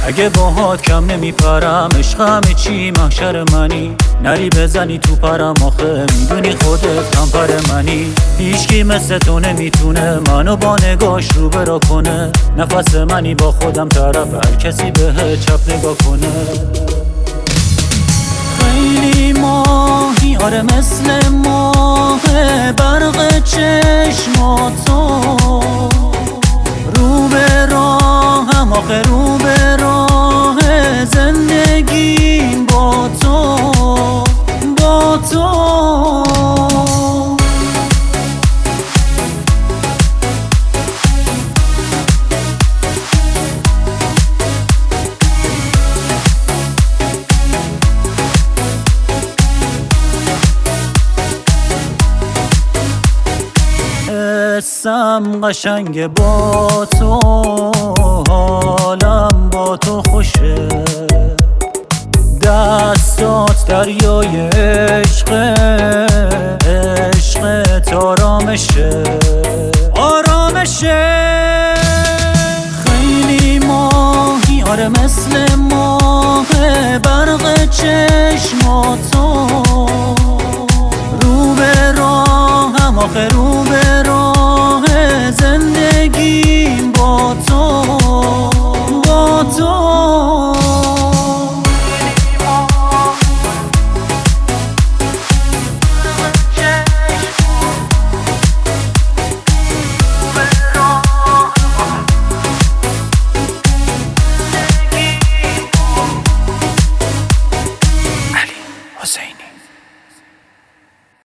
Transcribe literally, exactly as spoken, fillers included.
اگه باهات کم نمیپرم عشقم چی محشر منی، نری بزنی تو پرم آخه میدونی خودت کمپر منی. هیچکی مثل تو نمیتونه منو با نگاش رو برا کنه، نفس منی با خودم طرف هر کسی به چپ نگاه کنه. خیلی ماهی آره مثل ماه برق چشماتو، رو به راهم آخه رو به راه زندگیم با تو با تو. حسم قشنگ با تو، حالم با تو خوشه، دستات دریای عشق، عشقت آرامشه آرامشه. خیلی ماهی آره مثل ماه برق چشماتو، رو به راهم آخه رو به راه زندگیم با تو با تو. علی حسینی